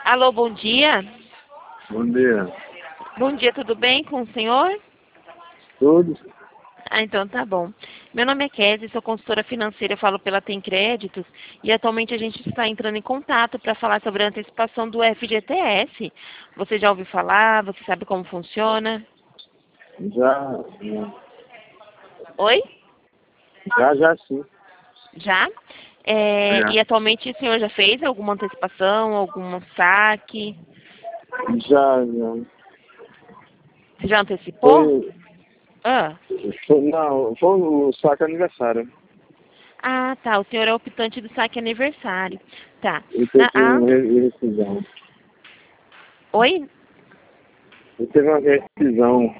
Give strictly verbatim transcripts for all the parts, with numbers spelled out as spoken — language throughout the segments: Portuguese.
Alô, bom dia. Bom dia. Bom dia, tudo bem com o senhor? Tudo? Ah, então tá bom. Meu nome é Kézia, sou consultora financeira, eu falo pela Tem Créditos e atualmente a gente está entrando em contato para falar sobre a antecipação do F G T S. Você já ouviu falar? Você sabe como funciona? Já, Oi? já, já sim. Já? É, Já, e atualmente o senhor já fez alguma antecipação, algum saque? já, já. Você já antecipou? Foi, Ah. foi, não, foi o saco aniversário. Ah, tá. O senhor é optante do saque aniversário. Tá. Eu Na, teve a uma ante... re- rescisão. Oi? Eu teve uma rescisão.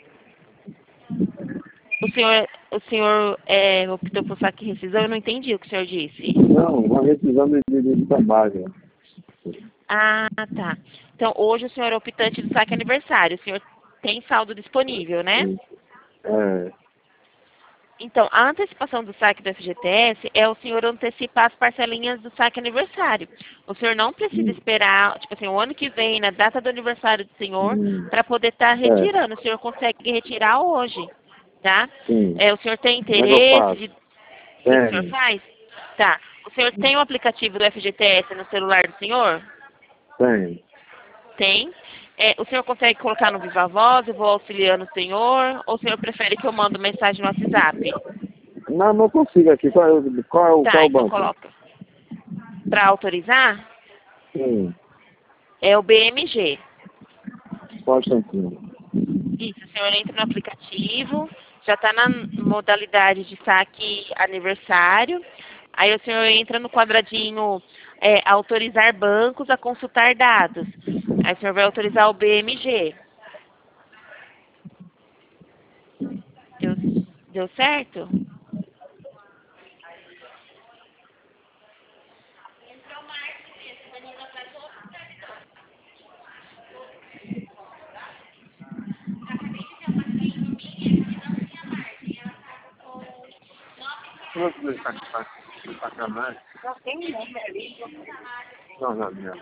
O senhor, o senhor é, optou por saque e rescisão? Eu não entendi o que o senhor disse. Não, uma rescisão de, de, de trabalho. Ah, tá. Então, hoje o senhor é optante do saque aniversário. O senhor tem saldo disponível, né? É, Então, a antecipação do saque do F G T S é o senhor antecipar as parcelinhas do saque aniversário. O senhor não precisa hum, esperar, tipo assim, o ano que vem, na data do aniversário do senhor, hum, para poder estar é, retirando. O senhor consegue retirar hoje, tá? sim. É, o senhor tem Mas eu interesse faço. de... Sim, o senhor Tem, faz? Tá. O senhor tem o aplicativo do F G T S no celular do senhor? tem. Tem. É, o senhor consegue colocar no Viva Voz? Eu vou auxiliando o senhor? Ou o senhor prefere que eu mando mensagem no WhatsApp? Não, não consigo aqui. Qual é o, qual é o, qual Tá, é o então banco? coloca. Para autorizar, Sim, é o B M G. só um instantinho. Isso, o senhor entra no aplicativo, já está na modalidade de saque aniversário. Aí o senhor entra no quadradinho é, autorizar bancos a consultar dados. Aí o senhor vai autorizar o B M G. Deu, deu certo? Quanto de sac- sacanagem? Não, não, não.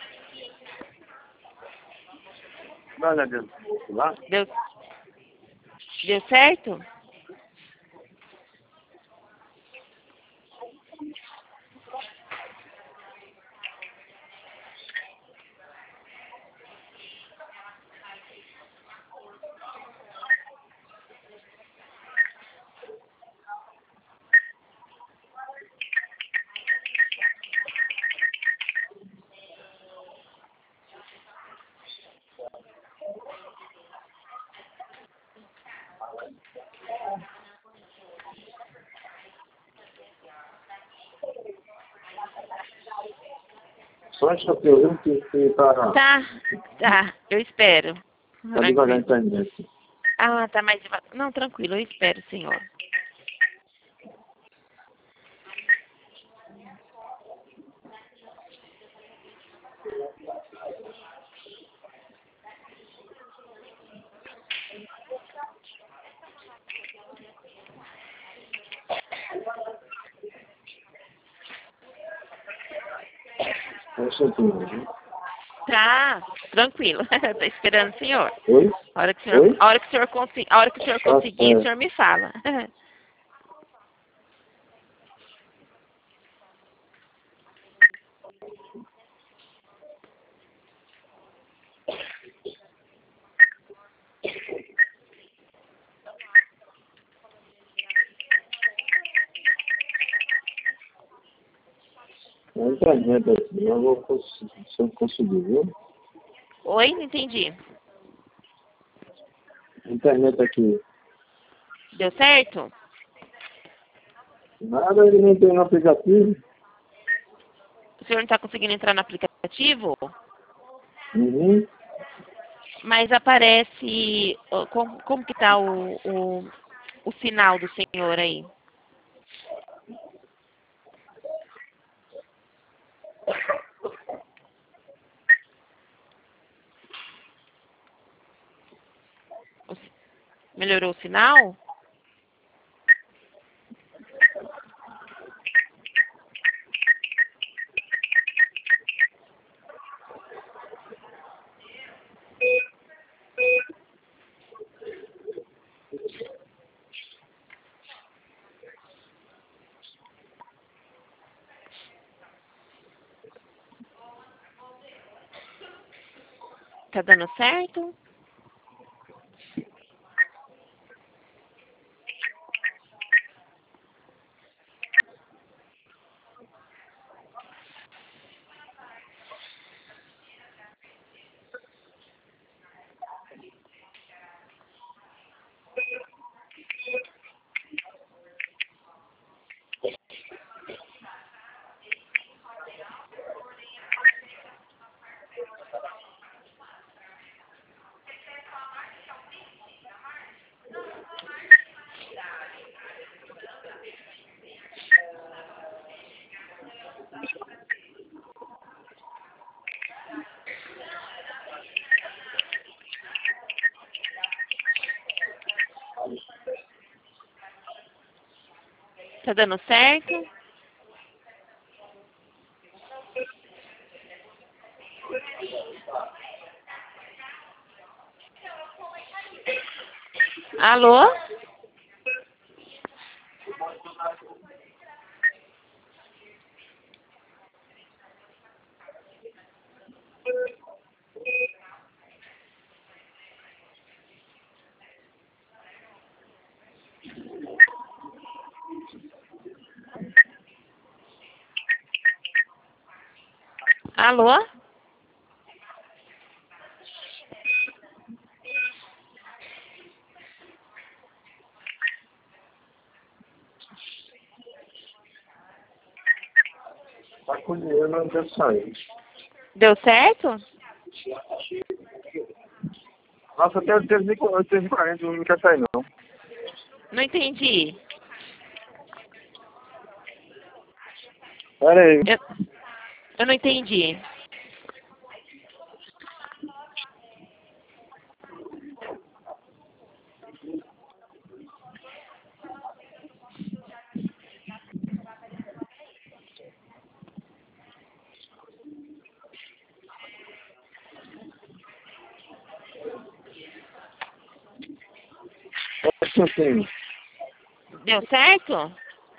Dá uma olhadinha lá. Deu, deu certo? Só acho que eu vi que tá, Tá, tá, eu espero. tá devagar a Tranquilo. internet. Ah, tá mais devagar. Não, tranquilo, eu espero, senhor. Só um instantinho, viu? Tá, tranquilo. Tô esperando o senhor. Oi? A hora que o senhor, Oi? a hora que o senhor, consi, a hora que o senhor Ah, conseguir, o é. senhor me fala. A internet aqui, eu vou conseguir, se eu conseguir, viu? Oi, não entendi. A internet aqui. Deu certo? Nada, ele não tem no aplicativo. O senhor não está conseguindo entrar no aplicativo? Uhum. Mas aparece. ó, Como, como que tá o, o, o sinal do senhor aí? O si- melhorou o sinal? Tá dando certo? Tá dando certo? Alô? Alô? Tá com dinheiro, mas não quer sair. Deu certo? Nossa, até o três e quarenta não quer sair, não. Não entendi. Pera aí. Eu, eu não entendi. É assim. Deu certo?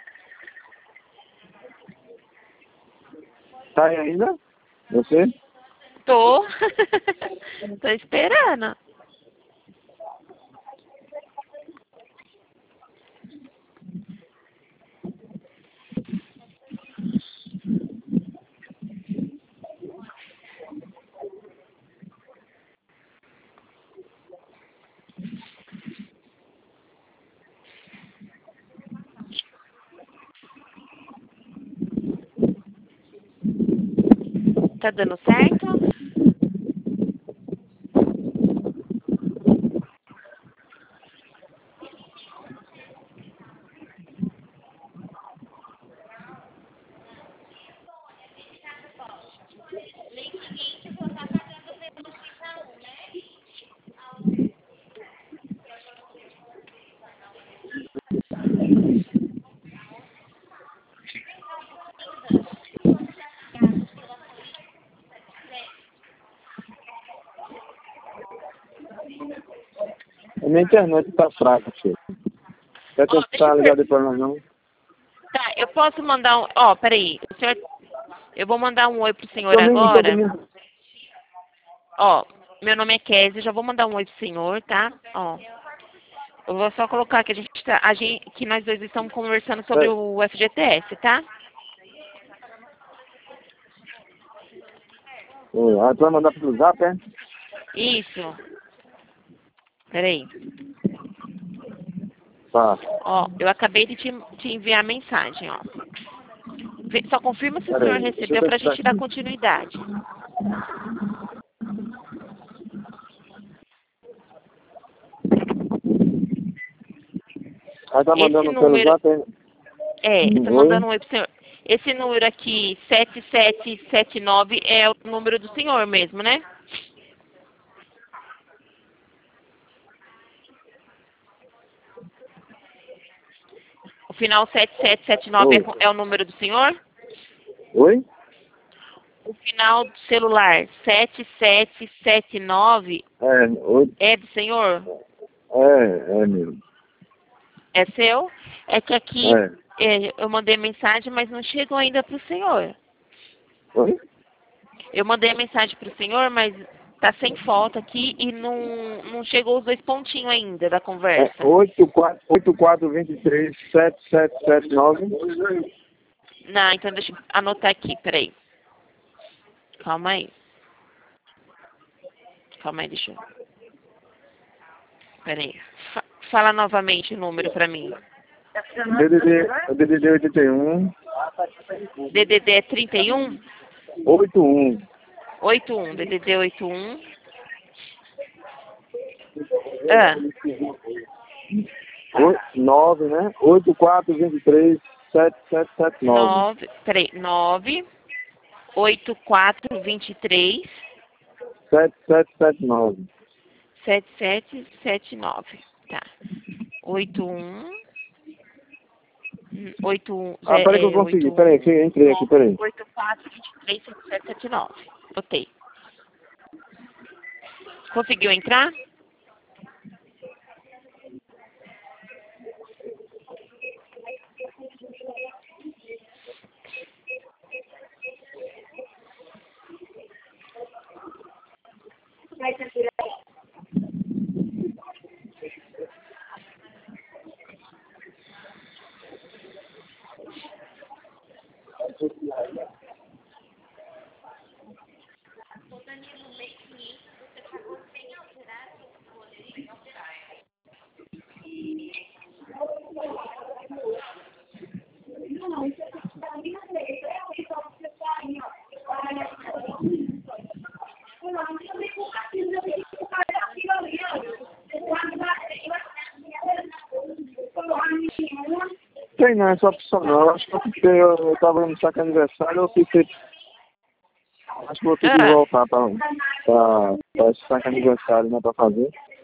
Tá aí ainda? Você? Tô. Tô esperando. Tá dando certo? A minha internet tá fraca, filho. Quer Ó, deixa tentar eu ligar per... depois nós não? Tá, eu posso mandar um... Ó, peraí. O senhor... Eu vou mandar um oi pro senhor Domingo, todo agora. domingo. Ó, meu nome é Kézia, já vou mandar um oi pro senhor, tá? Ó. Eu vou só colocar que a gente tá... A gente, que nós dois estamos conversando sobre É. o F G T S, tá? Oi, ah, tu vai mandar pro zap, é? Isso. Peraí. Tá. Ó, eu acabei de te, te enviar a mensagem, ó. Vê- Só confirma se o Pera senhor aí. Deixa eu recebeu pra testar gente dar aqui. continuidade. Aí tá Esse mandando pelo número... zap, é? É, eu tô Oi? mandando um oi pro senhor. Esse número aqui, sete sete sete nove, é o número do senhor mesmo, né? O final sete sete sete nove é, Oi? co- é o número do senhor? Oi? O final do celular sete sete sete nove É, oi? é do senhor? É, é mesmo. É seu? É que aqui É. é, eu mandei mensagem, mas não chegou ainda pro senhor. Oi? Eu mandei a mensagem pro senhor, mas tá sem foto aqui e não, não chegou os dois pontinhos ainda da É conversa. oito quatro dois três, sete sete sete nove. Não, então deixa eu anotar aqui, peraí. Calma aí. Calma aí, deixa eu... Peraí. Fa fala novamente o número pra mim. D D D, D D D oitenta e um. D D D é trinta e um? oitenta e um. oitenta e um, D D D oitenta e um. Ah, nove, né? oito quatro dois três, sete sete sete nove. nove, peraí, nove, oito quatro dois três, sete sete sete nove. sete sete sete nove. Tá. oitenta e um, oitenta e um, Ah, peraí que eu consegui. Peraí, que eu entrei aqui, peraí. oitenta e quatro, vinte e três, sete sete sete nove. Botei. Conseguiu entrar? Tem não, é só opcional. Eu acho que eu fiquei, eu, eu tava no saque aniversário, eu fiquei. Acho que eu vou ter que Ah, voltar pra, pra, pra esse saque aniversário, né, pra fazer.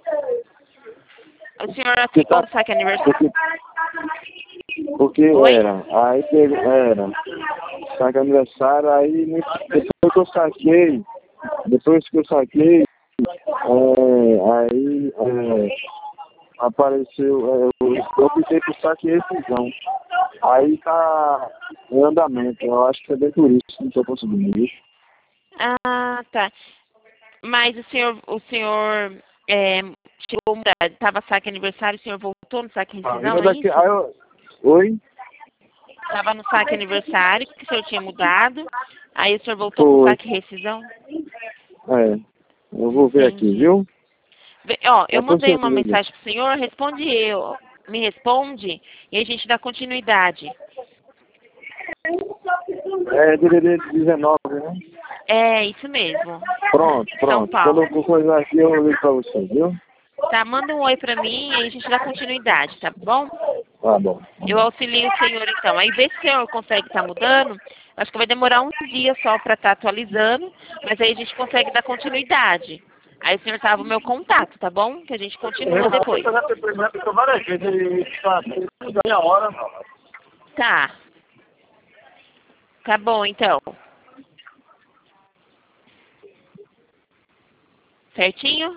o senhor Porque aplicou tá. o saque aniversário? Porque, porque Oi? era, aí teve, era, saque aniversário, aí depois que eu saquei, depois que eu saquei, é, aí é, apareceu, é, eu, eu optei por saque e rescisão. Aí tá em andamento, eu acho que é bem por isso que não tô conseguindo, viu? Ah, tá. Mas o senhor, o senhor é, chegou a mudar, estava saque aniversário, o senhor voltou no saque Aí rescisão, eu é daqui, isso? aí eu, oi? Estava no saque aniversário, que o senhor tinha mudado, aí o senhor voltou pro Foi, saque rescisão? é, eu vou ver aqui, Entendi. viu? Vê, ó, eu Depois mandei eu uma ligo. mensagem pro senhor, responde eu, me responde, e a gente dá continuidade. É D D D dezenove, né? É, isso mesmo. Pronto, São pronto. Quando Paulo. eu for coisar aqui, eu ligo pra você, viu? Tá, manda um oi pra mim e aí a gente dá continuidade, tá bom? Tá bom. Eu auxilio o senhor então. Aí vê se o senhor consegue estar mudando. Acho que vai demorar um dia só para estar atualizando, mas aí a gente consegue dar continuidade. Aí o senhor salva o meu contato, tá bom? Que a gente continua depois. Tá. Tá bom, então. Certinho?